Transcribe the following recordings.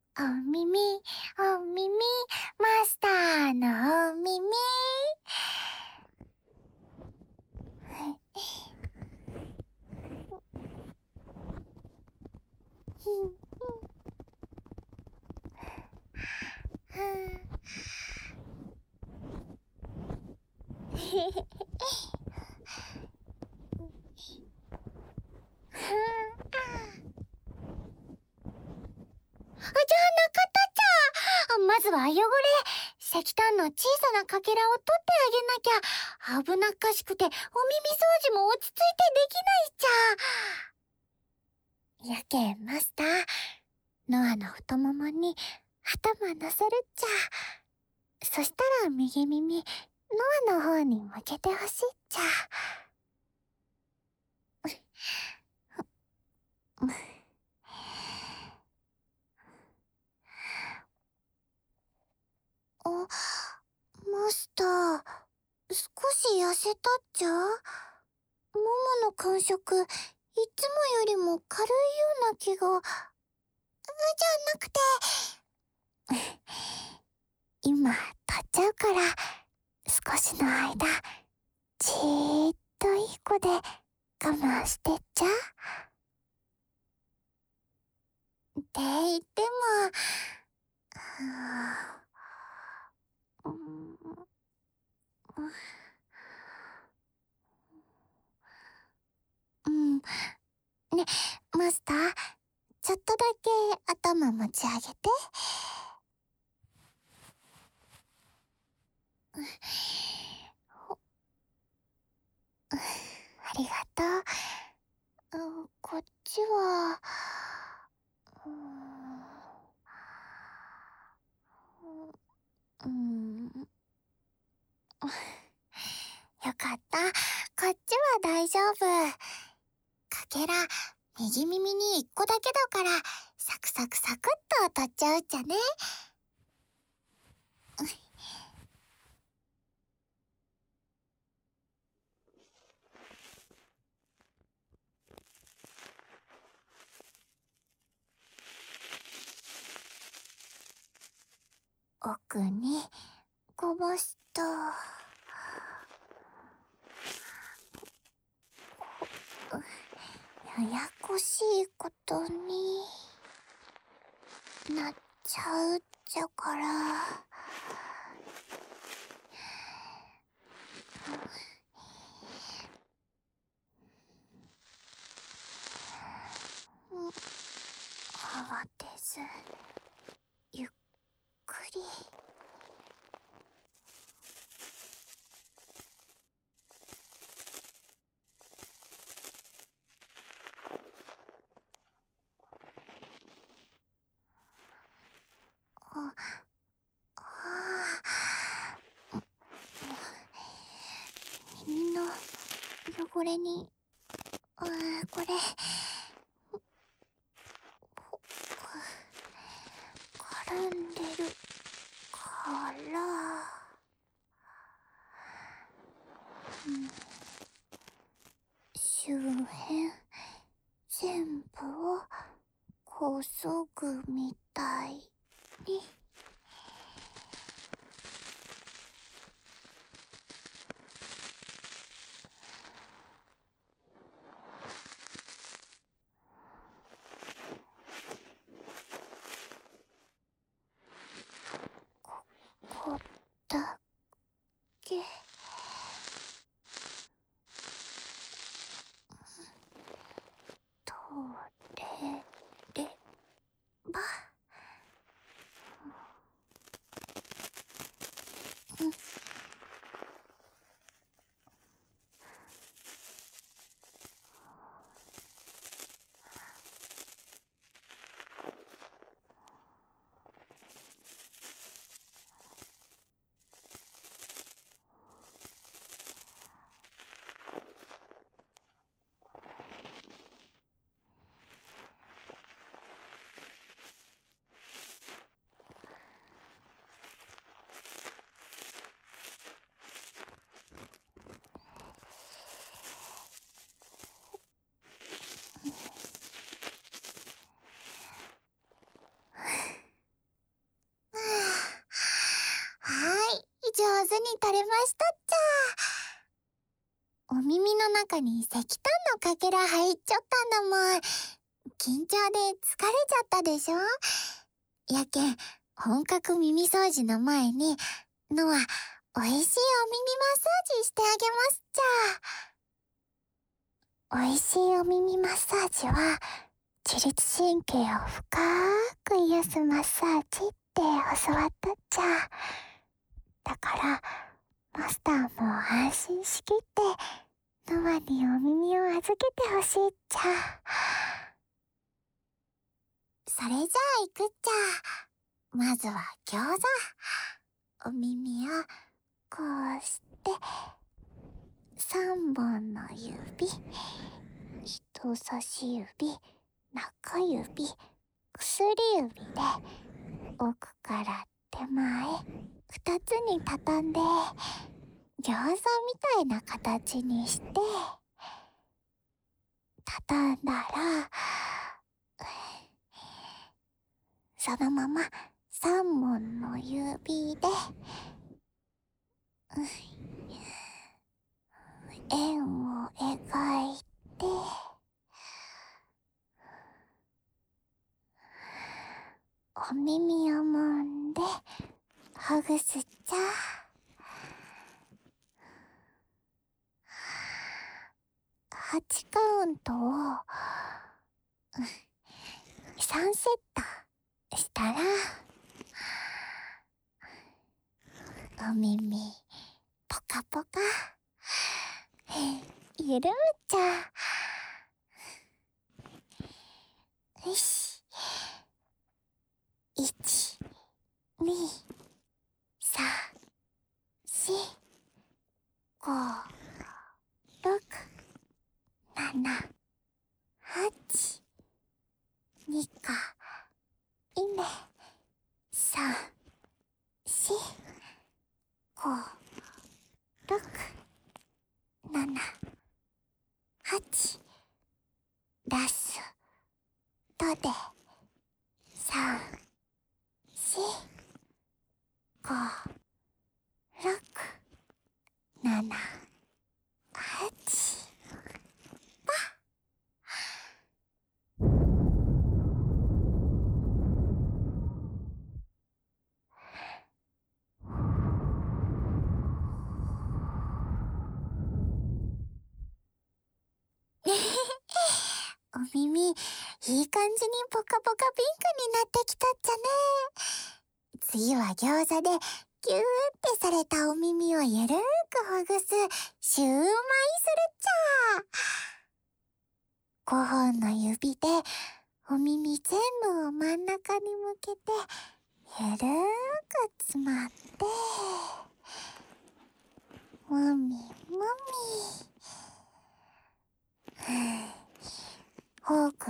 お耳、お耳、マスターのお耳。じゃあ中田ちゃん、まずは汚れ、石炭の小さなかけらを取ってあげなきゃ。危なっかしくてお耳掃除も落ち着いてできないっちゃ。やけんマスター、ノアの太ももに頭乗せるっちゃ。そしたら右耳、ノアの方に向けてほしいっちゃ。あ、マスター、少し痩せたっちゃ？モモの感触、いつもよりも軽いような気が。じゃなくて、今、取っちゃうから、少しの間、じーっといい子で我慢してっちゃ。って言っても、うん、うん。ね、マスター、ちょっとだけ頭持ち上げて。ありがとう。こっちは、うん、よかった。こっちは大丈夫。かけら、右耳に一個だけだから、サクサクサクっと取っちゃうっちゃね。奥にこぼすと、ややこしいことになっちゃうっちゃから。慌てず、ゆっくり。あ、耳の汚れに、これ、絡んでるから、周辺全部をこそぐみたいに。ここだけ。取れれば。 上手に取れましたっちゃ。お耳の中に石炭のかけら入っちゃったんだもん。緊張で疲れちゃったでしょ。やけん、本格耳掃除の前に、のは、おいしいお耳マッサージしてあげますっちゃ。おいしいお耳マッサージは、自律神経を深く癒すマッサージって教わったっちゃ。だから、マスターも安心しきって、ノアにお耳を預けてほしいっちゃ。それじゃあ行くっちゃ。まずは餃子。お耳をこうして3本の指、人差し指、中指、薬指で奥から手前2つに畳んで餃子みたいな形にして、畳んだらそのまま3本の指で円を描いて、お耳を揉んでほぐすっちゃ。8カウントを3セットしたら、お耳ポカポカ緩むっちゃ。よし、1、2、3、4、5、6、7、8、2か、いいね。3、4、5、6、7、8、ラストで3、4、5、6、7、8、お耳、いい感じにポカポカピンクになってきたっちゃね。次は餃子でギューってされたお耳をゆるーくほぐすシューマイするっちゃ。5本の指でお耳全部を真ん中に向けてゆるーくつまって、もみもみ、ほぐほ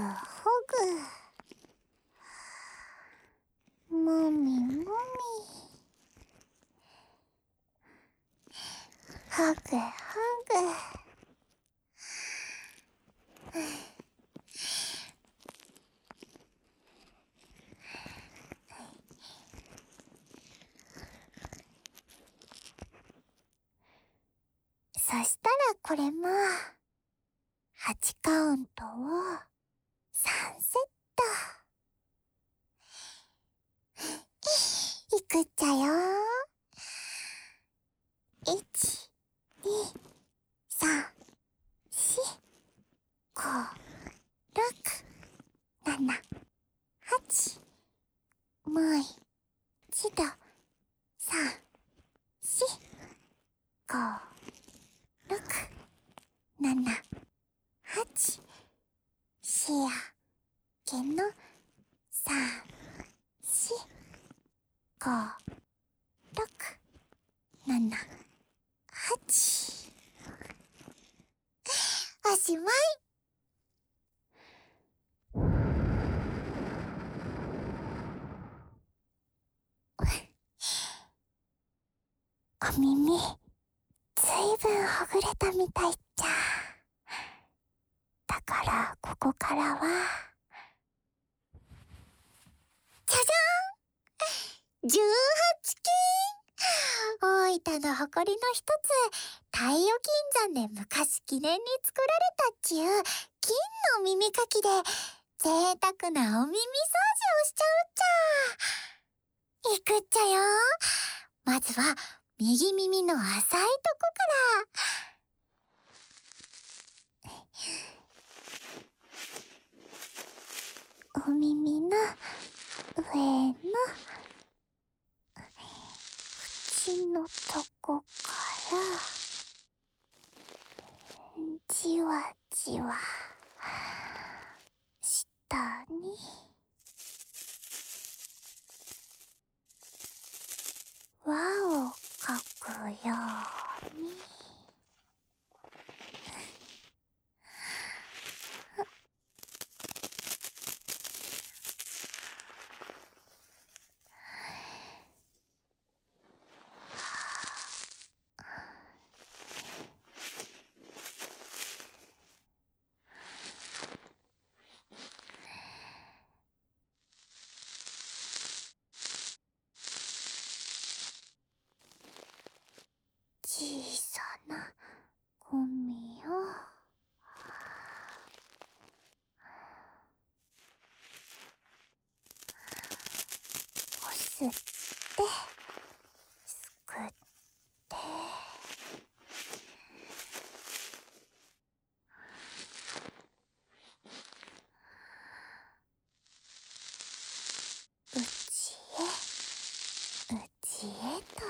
ぐ、もみもみ、ほぐほぐ。そしたらこれも8カウントを3セット。いくっちゃよ。1、2、3、4、5、6、7、8。もう一度。3、4、5、6、7、8。視野毛の3、4、5、6、7、8。おしまい。お耳、ずいぶんほぐれたみたいっちゃ。だからここからはじゃじゃん、18金大分の誇りの一つ、太陽金山で昔記念に作られたっちゅう金の耳かきで贅沢なお耳掃除をしちゃうっちゃ。いくっちゃよ。まずは右耳の浅いとこから。お耳の上の縁のとこからじわじわ下に輪を描くように。小さなゴミをこすってすくってうちへと。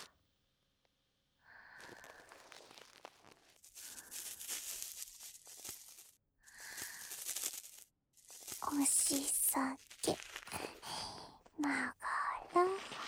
押し下げながら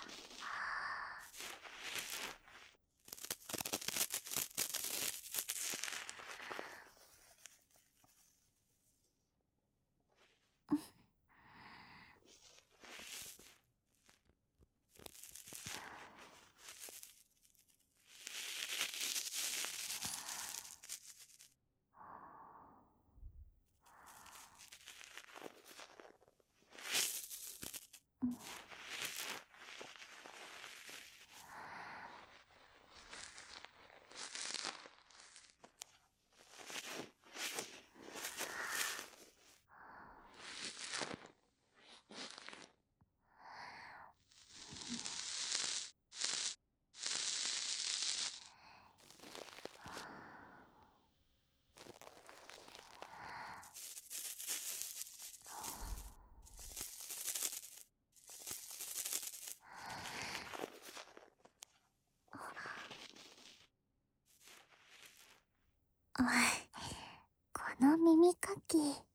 この耳かき、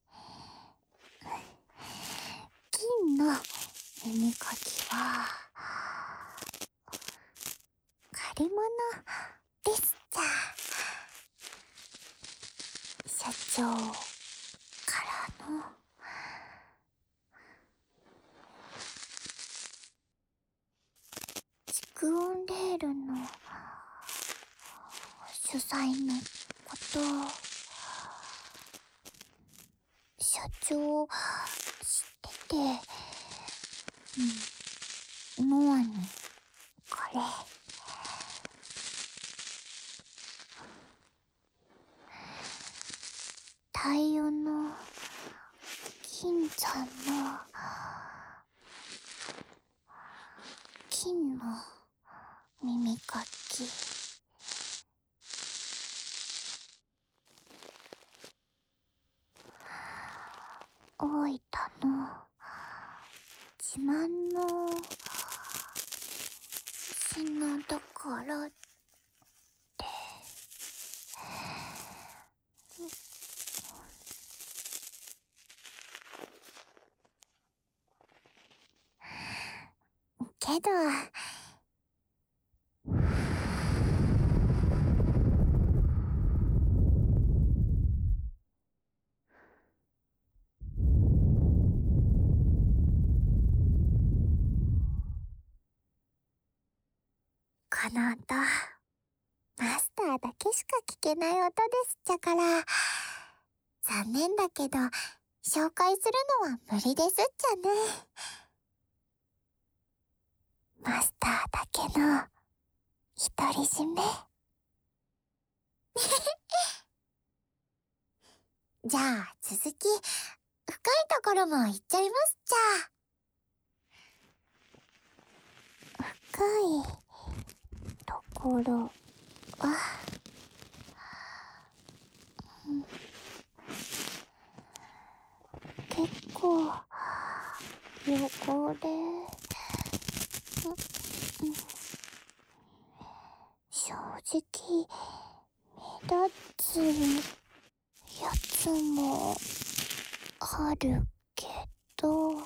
金の耳かきは借り物ですじゃ。社長からの蓄音レールの取材のこと社長知ってて、ノアにこれ太陽の金山の金の耳かき大分の自慢の品だからってけどこの音マスターだけしか聞けない音ですっちゃから、残念だけど紹介するのは無理ですっちゃね。マスターだけの独り占め。じゃあ続き、深いところも言っちゃいますじゃあ。深いところは、結構汚れ、正直目立つやつもあるけど、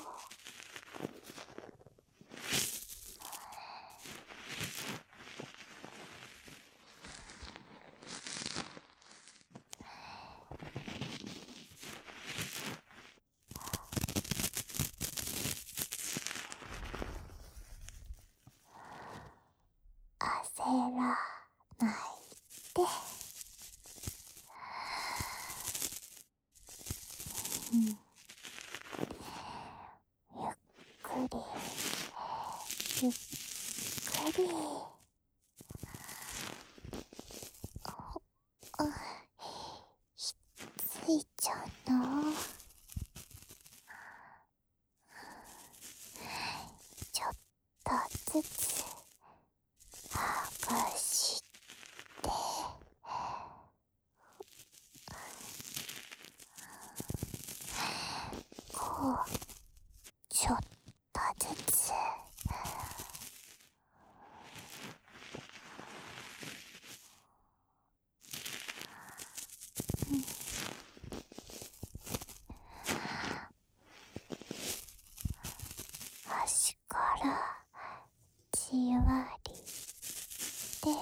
焦らないで。ゆっくりゆっくり。ひっついちゃうな。ちょっとずつ剥がして、こうちょっとずつ。端からじわりで、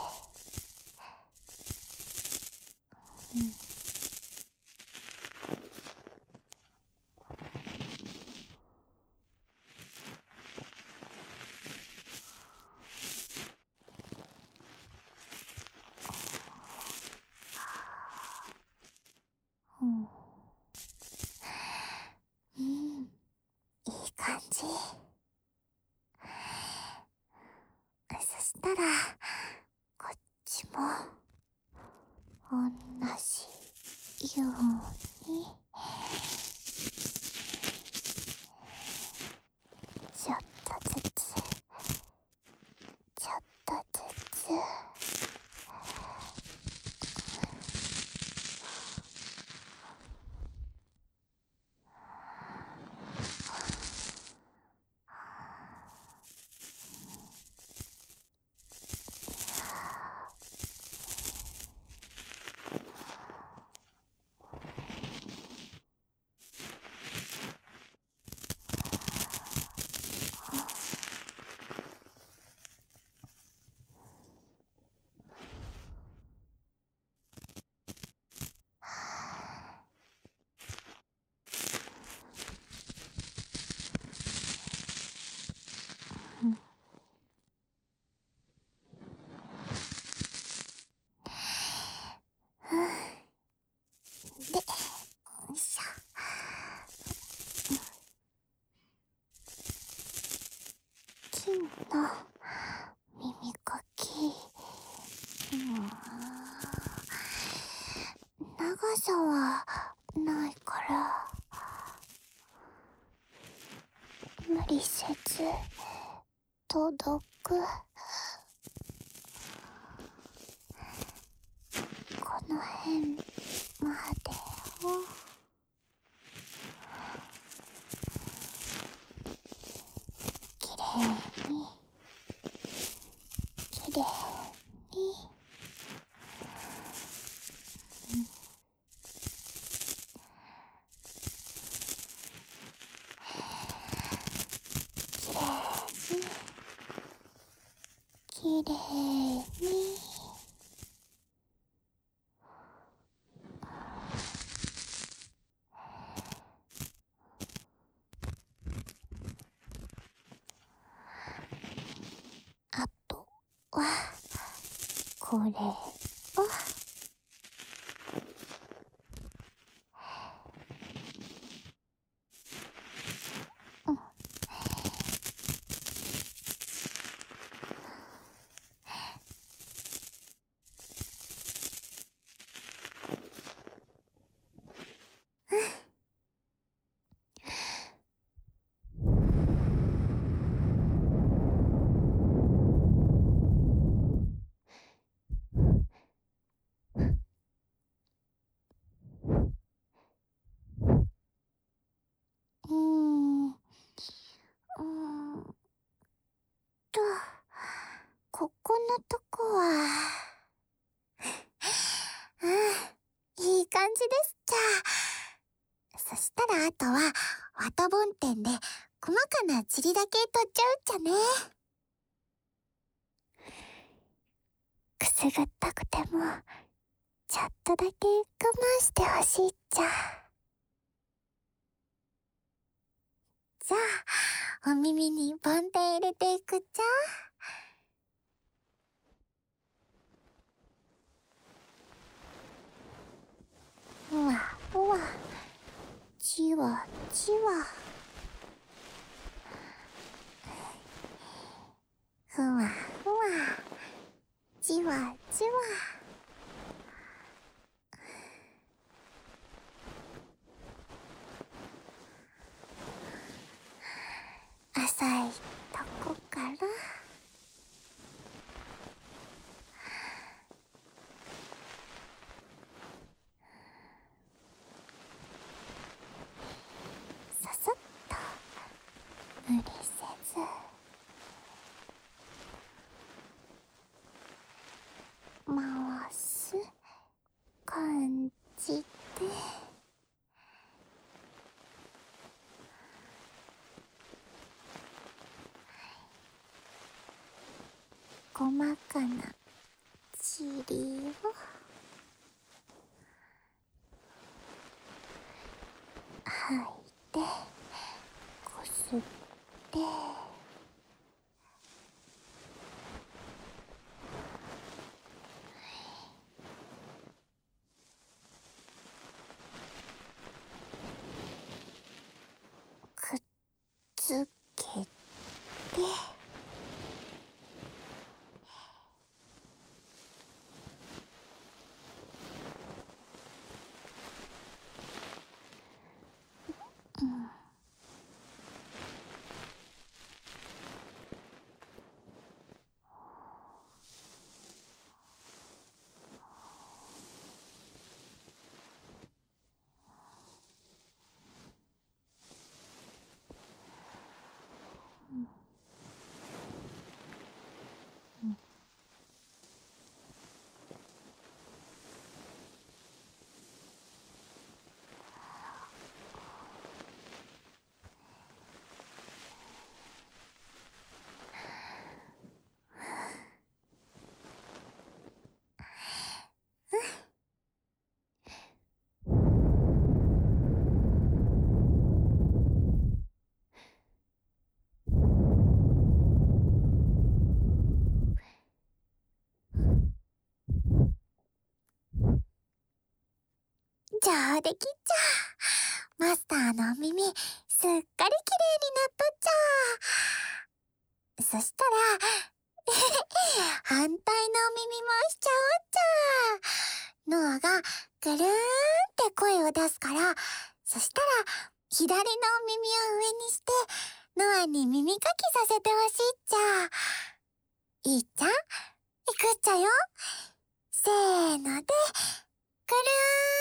いい感じ。そしたらこっちも同じようにちょっとずつちょっとずつ。で、よいしょ。金の耳かき、長さはないから無理せず届く。この辺までをきれいにきれいに。きれいに。あとはこれをサボンテンで細かな塵だけ取っちゃうっちゃね。くすぐったくてもちょっとだけ我慢してほしいっちゃ。じゃあお耳にボンテン入れていくっちゃ。ふわふわ、じわじわ、ふわふわ、じわじわ。浅いとこからささっと、無理せず回す感じで、細かな塵を吐いて、こすって、くっつけて、うん。じゃあできっちゃ。マスターのお耳すっかりきれいになっとっちゃ。そしたら反対のお耳もしちゃおっちゃ。ノアがぐるーんって声を出すから、そしたら左のお耳を上にしてノアに耳かきさせてほしいっちゃ。いいっちゃ、いくっちゃよ。せーので、ぐるーん。